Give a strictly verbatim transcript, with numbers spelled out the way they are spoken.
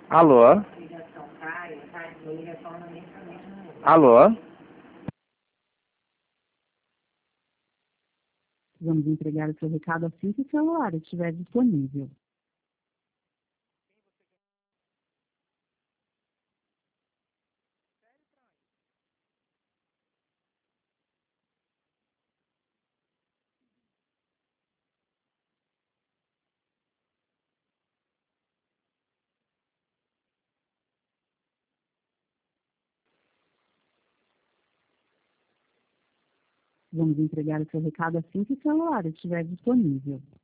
Alô? Alô? Vamos entregar o seu recado assim que o celular estiver disponível. Vamos entregar o seu recado assim que o celular estiver disponível.